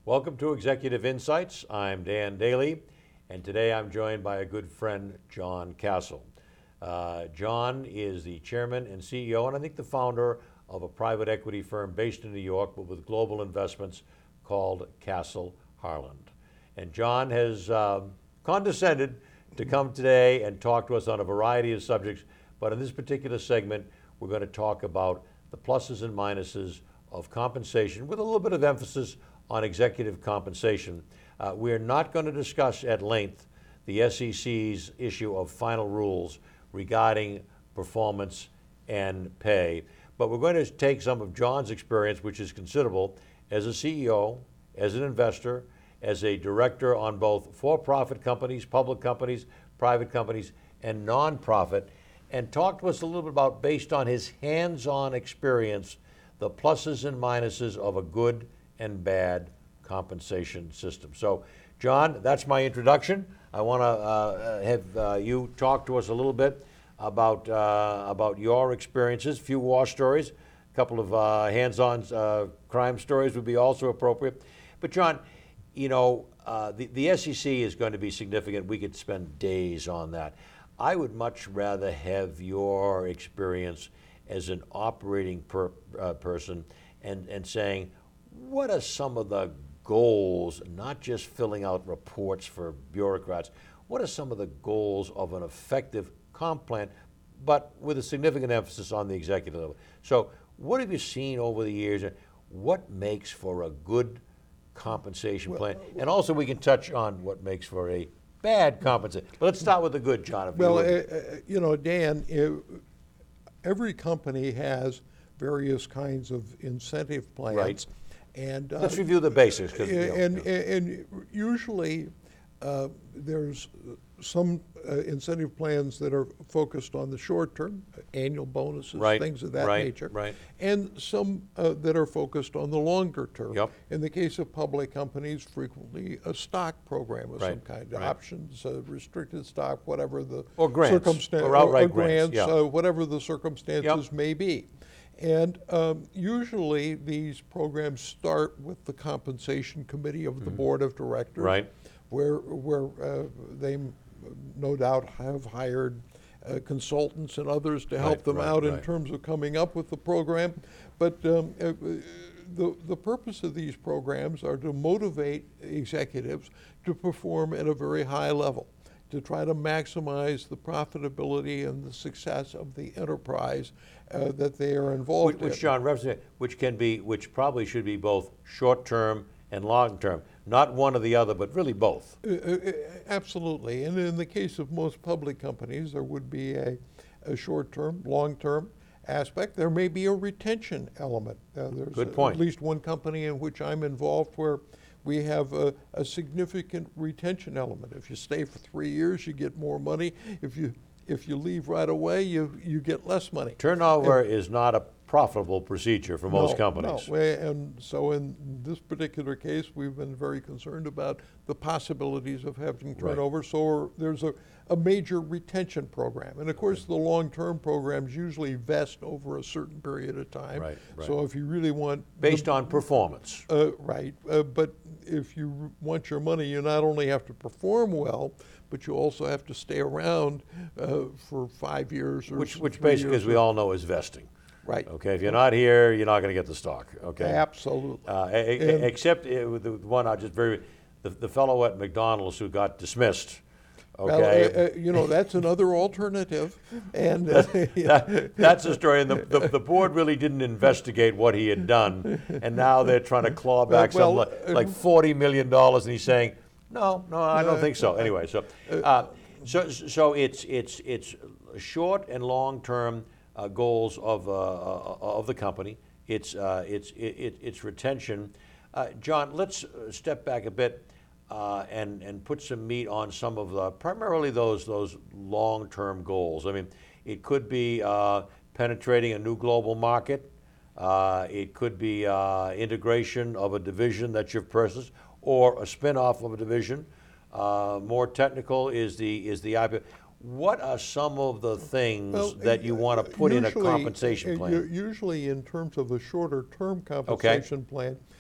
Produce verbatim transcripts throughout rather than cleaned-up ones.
Welcome to Executive Insights. I'm Dan Daly, and today I'm joined by a good friend, John Kasel. Uh, John is the chairman and C E O, and I think the founder of a private equity firm based in New York, but with global investments, called Kasel Harland. And John has uh, condescended to come today and talk to us on a variety of subjects, but in this particular segment, we're going to talk about the pluses and minuses of compensation with a little bit of emphasis on executive compensation. Uh, we're not going to discuss at length the S E C's issue of final rules regarding performance and pay, but we're going to take some of John's experience, which is considerable, as a C E O, as an investor, as a director on both for-profit companies, public companies, private companies, and nonprofit, and talk to us a little bit about, based on his hands-on experience, the pluses and minuses of a good and bad compensation system. So, John, that's my introduction. I want to uh, have uh, you talk to us a little bit about uh, about your experiences. A few war stories, a couple of uh, hands-on uh, crime stories would be also appropriate. But, John, you know, uh, the, the S E C is going to be significant. We could spend days on that. I would much rather have your experience as an operating per, uh, person and, and saying, what are some of the goals, not just filling out reports for bureaucrats, what are some of the goals of an effective comp plan, but with a significant emphasis on the executive level? So what have you seen over the years? What makes for a good compensation plan? And also we can touch on what makes for a bad compensation. But let's start with the good, John. If Well, you, uh, you know, Dan, uh, every company has various kinds of incentive plans. Right. And, uh, let's review the basics. 'Cause, you know, and, you know. and usually uh, there's some uh, incentive plans that are focused on the short term, annual bonuses, Right, things of that right, nature, right. and some uh, that are focused on the longer term. Yep. In the case of public companies, frequently a stock program of Right, some kind, right. options, uh, restricted stock, whatever the Or grants, circumstan- or outright grants, grants, yeah. uh, whatever the circumstances Yep. may be. And um, usually these programs start with the compensation committee of the board of directors, Right. where where uh, they m- no doubt have hired uh, consultants and others to help Right, them right, out in right. terms of coming up with the program. But um, uh, the the purpose of these programs are to motivate executives to perform at a very high level, to try to maximize the profitability and the success of the enterprise uh, that they are involved Which, which in. John represents, which can be, which probably should be both short-term and long-term, not one or the other, but really both. Uh, uh, uh, Absolutely. And in the case of most public companies, there would be a, a short-term, long-term aspect. There may be a retention element. Uh, there's Good a- point. at least one company in which I'm involved where we have a, a significant retention element. If you stay for three years, you get more money. If you if you leave right away, you you get less money. Turnover is not a profitable procedure for most No, companies. No, we- and so in this particular case, we've been very concerned about the possibilities of having Right. turnover. So we're- there's a, a major retention program. And of course, the long-term programs usually vest over a certain period of time. Right, right. So if you really want... Based the- on performance. uh, Right, uh, but if you r- want your money, you not only have to perform well, but you also have to stay around uh, for five years or Which, s- which three basically, years as we or- all know, is vesting. Right. Okay, if you're not here, you're not going to get the stock. Okay. Absolutely. Uh, e- e- And- except uh, with the one I just very, the, the fellow at McDonald's who got dismissed. Well, Okay. uh, uh, you know, that's another alternative, and uh, That- that's the story, and the, the, the board really didn't investigate what he had done, and now they're trying to claw back Well, some, uh, like, like forty million dollars, and he's saying, no, no, I don't think so. Anyway, so, uh, so, so it's, it's, it's short and long-term uh, goals of, uh, uh, of the company. It's, uh, it's, it, it's retention. Uh, John, let's step back a bit. Uh, and and put some meat on some of the primarily those those long-term goals. I mean, it could be uh, penetrating a new global market. Uh, it could be uh, integration of a division that you've purchased, or a spin-off of a division. Uh, more technical is the is the I P O. What are some of the things Well, that you uh, want to put in a usually, compensation uh, plan? u- Usually in terms of a shorter term compensation plan,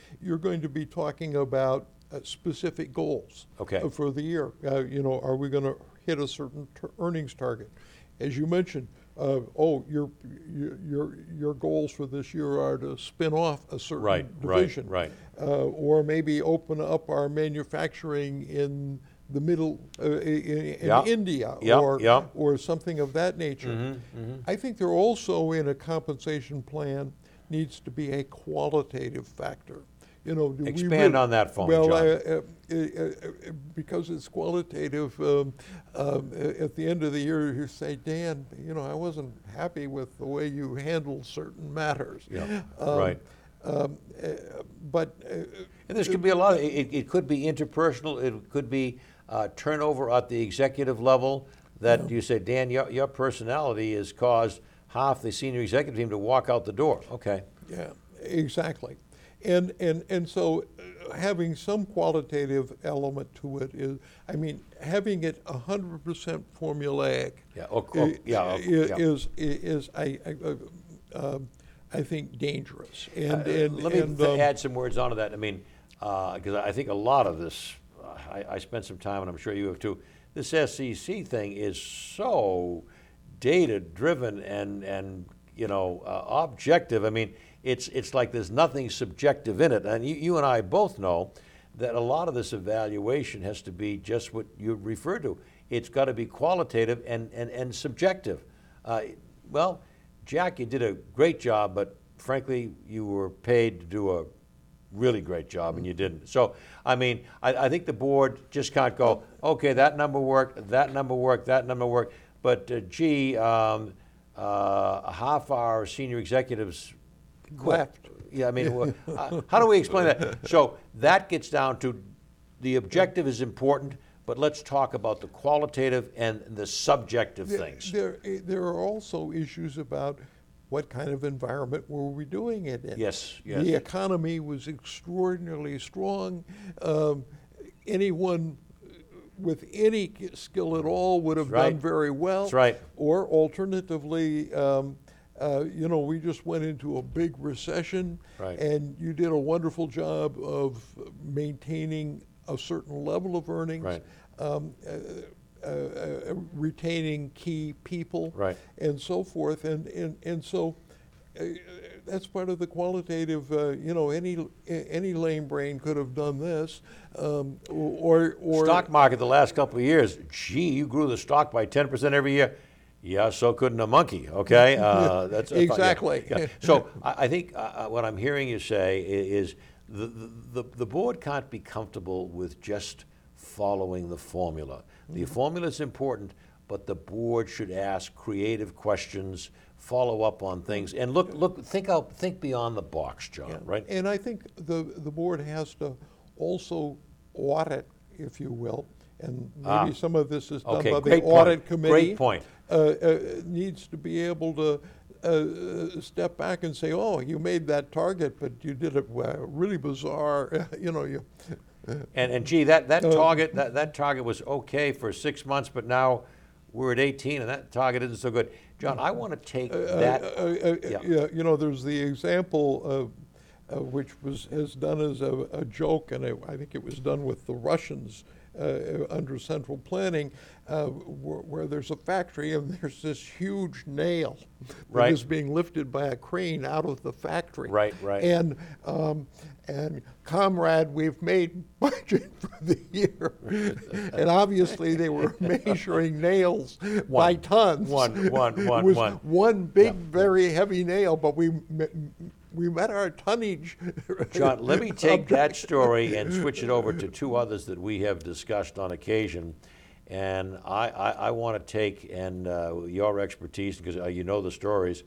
you're going to be talking about uh, specific goals Okay. uh, for the year. Uh, you know, are we going to hit a certain ter- earnings target? As you mentioned, uh, oh, your, your your your goals for this year are to spin off a certain Right, division, right, Uh, or maybe open up our manufacturing in the middle uh, in, in Yeah. India, Yeah, or yeah. or something of that nature. I think there also in a compensation plan needs to be a qualitative factor. You know, do we Expand really- on that for me, well, John. uh, uh, uh, uh, because it's qualitative. Um, um, at the end of the year, you say, Dan, you know, I wasn't happy with the way you handled certain matters. Yeah, Um, right. Um, uh, but uh, And this could be a lot, of- it, it could be interpersonal, it could be uh, turnover at the executive level, that you say, Dan, your, your personality has caused half the senior executive team to walk out the door. Okay. yeah, exactly. And, and, and so uh, having some qualitative element to it is, I mean, having it one hundred percent formulaic Yeah, oh, oh, yeah, oh, i- yeah. is, is, I, I, uh, um, I think, dangerous. And, Uh, and, Let me and, th- um, add some words onto that. I mean, because I think a lot of this, uh, I, I spent some time, and I'm sure you have too, this S E C thing is so data-driven and, and you know, uh, objective. I mean, it's, it's like there's nothing subjective in it. And you, you and I both know that a lot of this evaluation has to be just what you referred to. It's got to be qualitative and, and, and subjective. Uh, well, Jack, you did a great job, but frankly, you were paid to do a really great job, and you didn't. So, I mean, I, I think the board just can't go, okay, that number worked, that number worked, that number worked, but uh, gee, um, uh, half our senior executives quit. Left. Yeah, I mean, wha- uh, how do we explain that? So that gets down to the objective is important, but let's talk about the qualitative and the subjective There- things. There, eh, there are also issues about what kind of environment were we doing it in. Yes, yes. The economy was extraordinarily strong. Um, anyone with any skill at all would have That's right. done very well. That's right. Or alternatively, um, uh, you know, we just went into a big recession, Right. and you did a wonderful job of maintaining a certain level of earnings. Right. Um, uh, uh, uh, retaining key people, Right. and so forth, and and and so uh, that's part of the qualitative. Uh, you know, any any lame brain could have done this, um, or or Stock market the last couple of years, gee, you grew the stock by ten percent every year. Yeah, so couldn't a monkey, okay? Uh, that's yeah, Exactly. yeah. So I, I think uh, what I'm hearing you say i- is the, the, the board can't be comfortable with just following the formula. The formula is important, but the board should ask creative questions, follow up on things, and look, look, think out, think beyond the box, John, Yeah. right? And I think the the board has to also audit, if you will, and maybe Ah. some of this is done Okay, by great the audit point. committee. Great point. Uh, uh, needs to be able to uh, step back and say, "Oh, you made that target, but you did it uh, really bizarre." You know, you. And, and gee, that, that Uh, target, that, that target was okay for six months, but now we're at eighteen, and that target isn't so good. John, I want to take that, Uh, uh, yeah. yeah, you know, there's the example of, uh, which was is done as a, a joke, and it, I think it was done with the Russians uh, under central planning, uh, where, where there's a factory and there's this huge nail that Right. is being lifted by a crane out of the factory. Right, right. And um, and comrade, we've made budget for the year, and obviously they were measuring nails by One. tons. One, one, one, It was one. one big, very heavy nail, but we m- we met our tonnage. John, let me take that story and switch it over to two others that we have discussed on occasion. And I, I, I want to take and uh, your expertise, because uh, you know the stories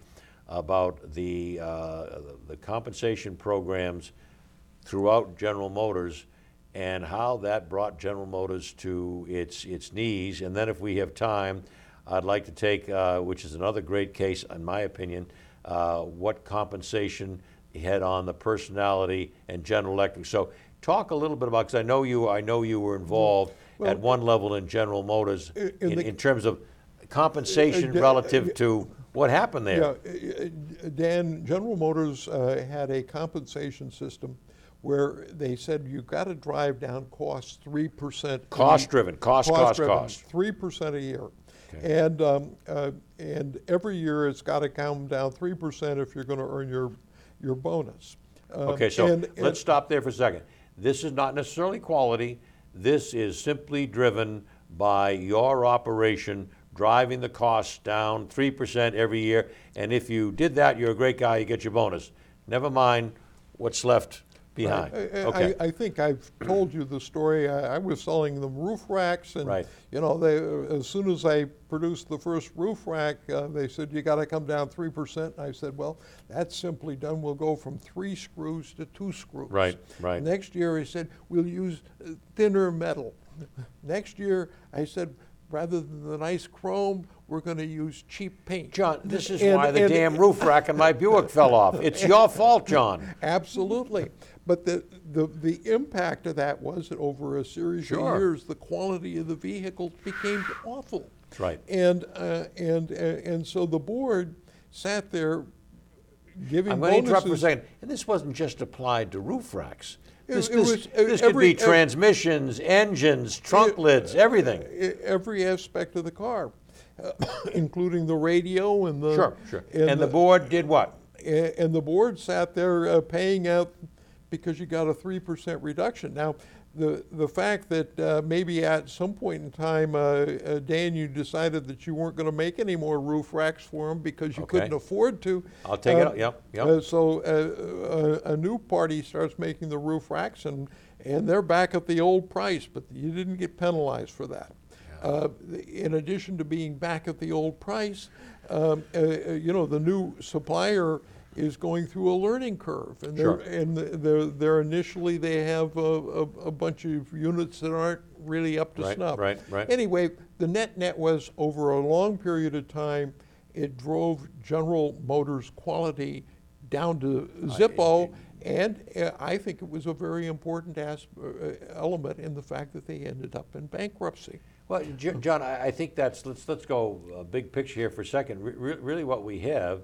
about the, uh, the compensation programs throughout General Motors and how that brought General Motors to its, its knees. And then if we have time, I'd like to take, uh, which is another great case, in my opinion, uh, what compensation had on the personality and General Electric. So talk a little bit about, because I know you, I know you were involved Well, at one level in General Motors in in, the- in terms of compensation Uh, uh, relative to what happened there. Yeah, uh, uh, Dan, General Motors uh, had a compensation system where they said you've got to drive down costs three percent. Cost-driven, cost, cost, cost. Three percent a year, Okay. and um, uh, and every year it's got to come down three percent if you're going to earn your your bonus. Um, Okay, so and- and- let's stop there for a second. This is not necessarily quality. This is simply driven by your operation driving the costs down three percent every year. And if you did that, you're a great guy, you get your bonus. Never mind what's left behind. I, I- Okay. I, I think I've told you the story. I, I was selling them roof racks, and Right. you know, they as soon as I produced the first roof rack, uh, they said you got to come down three percent. I said, well, that's simply done. We'll go from three screws to two screws. Right, right. Next year, I said we'll use uh, thinner metal. Next year, I said, rather than the nice chrome, we're going to use cheap paint. John, this is And- why the and- damn roof rack in my Buick fell off. It's your fault, John. Absolutely. But the, the, the impact of that was that over a series Sure. of years, the quality of the vehicles became awful. That's right. And, uh, and, uh, and so the board sat there giving I'm going to interrupt for a bonuses. second. And this wasn't just applied to roof racks. It- This, it this, was, uh, this could every- be ev- transmissions, engines, trunk lids, everything. e- Every aspect of the car, uh, including the radio and the. Sure, sure. And the board did what? A- And the board sat there uh, paying out because you got a three percent reduction. Now, the, the fact that uh, maybe at some point in time, uh, uh, Dan, you decided that you weren't going to make any more roof racks for them because you Okay. couldn't afford to. I'll take it uh, out, yep, yep. uh, So uh, a, a new party starts making the roof racks, and, and they're back at the old price, but you didn't get penalized for that. Uh, in addition to being back at the old price, um, uh, uh, you know, the new supplier is going through a learning curve, and they're, Sure. and they're, they're initially they have a, a, a bunch of units that aren't really up to Right, snuff. right, right. Anyway, the net net was over a long period of time, it drove General Motors quality down to Zippo, and uh, I think it was a very important as, uh, element in the fact that they ended up in bankruptcy. Well, J- John, I I think that's, let's, let's go uh, big picture here for a second. Re- re- Really what we have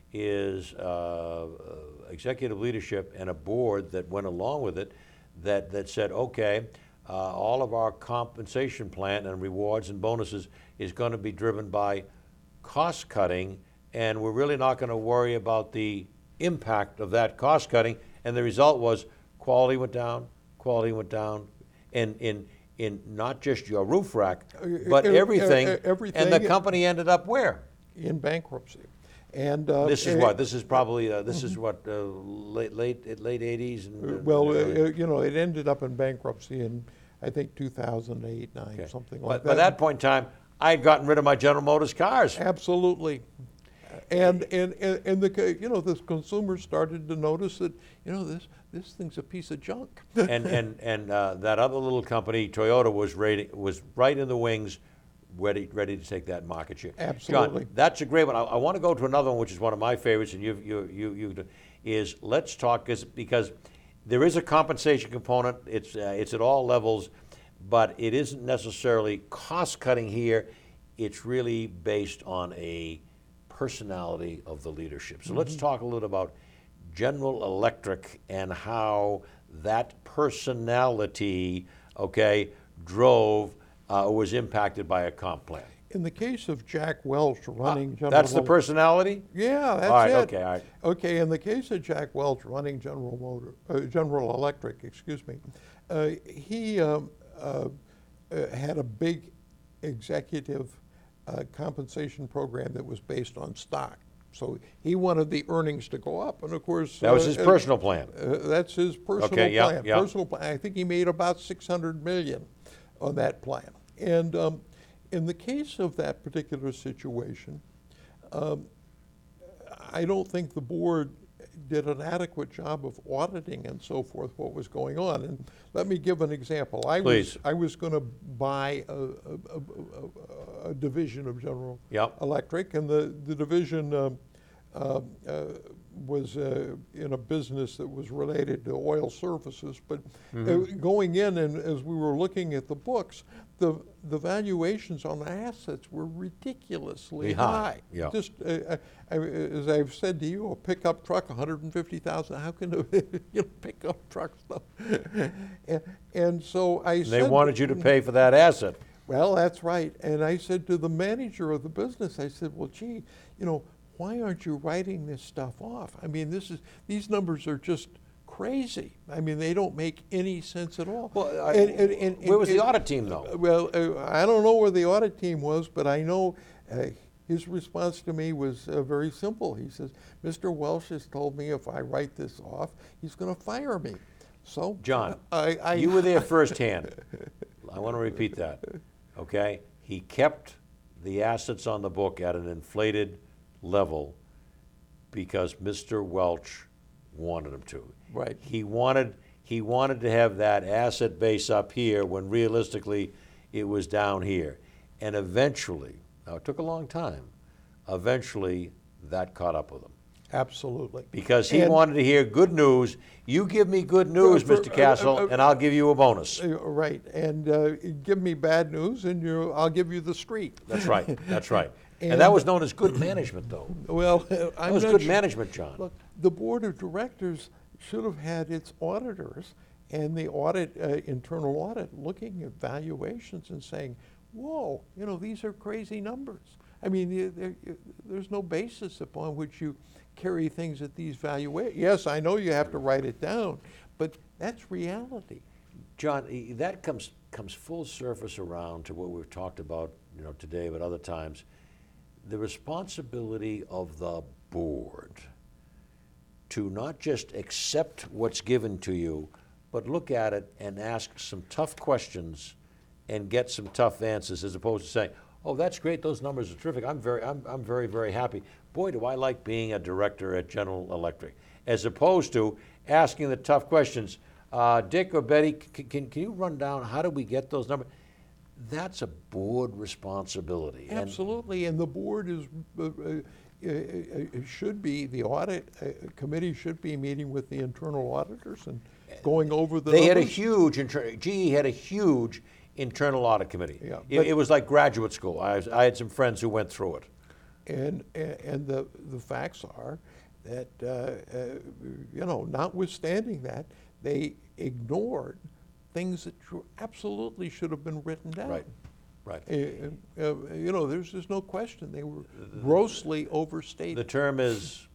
is uh, uh, executive leadership and a board that went along with it that, that said, okay, uh, all of our compensation plan and rewards and bonuses is going to be driven by cost cutting, and we're really not going to worry about the impact of that cost cutting. And the result was quality went down, quality went down, and in in not just your roof rack, but Uh, uh, everything. uh, everything. And the company ended up where? In bankruptcy. And uh, This is uh, what? This is probably uh, this is what uh, late late late eighties and uh, Well, uh, early- uh, you know, it ended up in bankruptcy in, I think, two thousand eight, nine, okay. something But like that. by that point in time, I had gotten rid of my General Motors cars. Absolutely. And, and, and and the, co- you know, the consumers started to notice that, you know, this, this thing's a piece of junk. and and and uh, that other little company, Toyota, was ready, was right in the wings, ready ready to take that market share. Absolutely. John, that's a great one. I, I want to go to another one, which is one of my favorites, and you you you you is let's talk is because there is a compensation component. It's uh, it's at all levels, but it isn't necessarily cost cutting here. It's really based on a personality of the leadership. So let's talk a little about General Electric and how that personality, okay, drove uh, or was impacted by a comp plan. In the case of Jack Welch running General That's the Motors- personality? Yeah, that's All right, it. okay, all right. Okay, in the case of Jack Welch running General Motor, uh, General Electric, excuse me, uh, he um, uh, uh, had a big executive uh, compensation program that was based on stock. So he wanted the earnings to go up, and of course That was uh, his uh, personal plan. Uh, that's his personal Okay, yeah, plan. yeah. Personal plan. I think he made about six hundred million on that plan. And um, in the case of that particular situation, um, I don't think the board did an adequate job of auditing and so forth what was going on. And let me give an example. I Please. was I was going to buy a, a, a, a, a division of General Yep. Electric, and the the division um, uh, uh, was uh, in a business that was related to oil services, but Mm-hmm. uh, going in and as we were looking at the books, the the valuations on the assets were ridiculously High, high. yeah. Just uh, I, I, as I've said to you, a pickup truck, one hundred fifty thousand. How can a you know, pickup truck stuff? and, and so I They said, wanted you to pay for that asset. well, that's right. And I said to the manager of the business, I said, well, gee, you know, why aren't you writing this stuff off? I mean, this is these numbers are just crazy. I mean, they don't make any sense at all. Well, I- And- and- and- where was the and- audit team, though? Well, uh, I don't know where the audit team was, but I know uh, his response to me was uh, very simple. He says, Mister Welsh has told me if I write this off, he's going to fire me. So, John, I, I, you were there firsthand. I want to repeat that, okay? He kept the assets on the book at an inflated level because Mister Welch wanted him to. Right. He wanted, he wanted to have that asset base up here when realistically it was down here. And eventually, now it took a long time, eventually that caught up with him. Absolutely. Because he And- wanted to hear good news. You give me good news, For- Mister uh, Castle, uh, and I'll give you a bonus. Uh, Right, and uh, give me bad news, and you, I'll give you the street. That's right, that's right. And And- that was known as good management, though. Well, That I'm was not good su- management, John. Look, the board of directors should have had its auditors and the audit, uh, internal audit, looking at valuations and saying, whoa, you know, these are crazy numbers. I mean, the- there- there's no basis upon which you carry things at these valuations. Yes, I know you have to write it down, but that's reality. John, e- that comes, comes full surface around to what we've talked about, you know, today, but other times. The responsibility of the board to not just accept what's given to you, but look at it and ask some tough questions and get some tough answers, as opposed to saying, oh, that's great, those numbers are terrific, I'm very, I'm, I'm very, very happy. Boy, do I like being a director at General Electric. As opposed to asking the tough questions, uh, Dick or Betty, c- can, can you run down, how do we get those numbers? That's a board responsibility. And Absolutely, and the board is, uh, uh, uh, uh, should be, the audit uh, committee should be meeting with the internal auditors and going over the They had a numbers. huge, inter- G E had a huge internal audit committee. Yeah, It, but- it was like graduate school. I, was- I had some friends who went through it. And, and the, the facts are that, uh, uh, you know, notwithstanding that, they ignored things that tru- absolutely should have been written down. Right, right. Uh, uh, You know, there's, there's no question, they were grossly overstated. The term is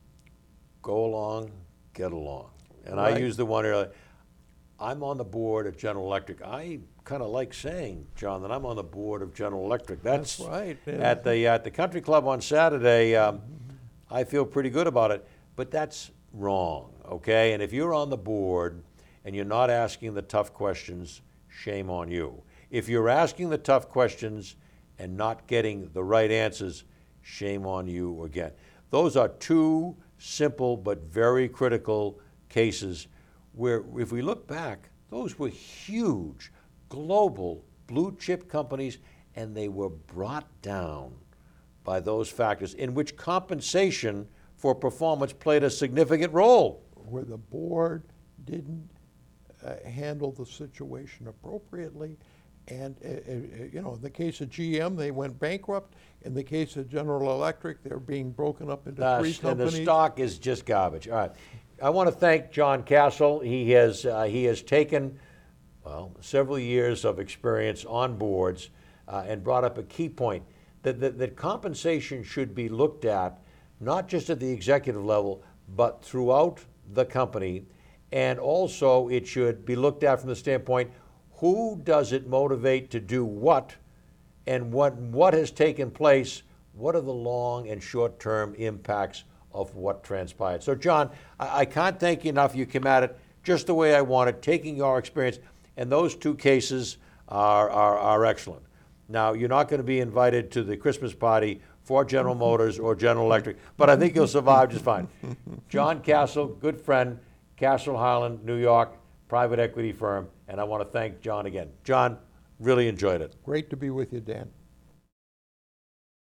go along, get along. And I Right. used the one earlier. I'm on the board at General Electric. I kind of like saying, John, that I'm on the board of General Electric. That's, That's right, yeah. At the at the country club on Saturday, um, I feel pretty good about it. But that's wrong, okay? And if you're on the board and you're not asking the tough questions, shame on you. If you're asking the tough questions and not getting the right answers, shame on you again. Those are two simple but very critical cases where, if we look back, those were huge, global blue chip companies, and they were brought down by those factors in which compensation for performance played a significant role. Where the board didn't uh, handle the situation appropriately. And, uh, uh, you know, in the case of G M, they went bankrupt. In the case of General Electric, they're being broken up into Uh, three and companies. the stock is just garbage. All right. I want to thank John Castle. He has, uh, he has taken, well, several years of experience on boards uh, and brought up a key point that, that, that compensation should be looked at not just at the executive level, but throughout the company. And also, it should be looked at from the standpoint, who does it motivate to do what, and what, what has taken place, what are the long and short-term impacts of what transpired. So, John, I, I can't thank you enough. You came at it just the way I wanted, taking your experience, and those two cases are, are, are excellent. Now, you're not going to be invited to the Christmas party for General Motors or General Electric, but I think you'll survive just fine. John Castle, good friend, Castle Highland, New York, private equity firm, and I want to thank John again. John, really enjoyed it. Great to be with you, Dan.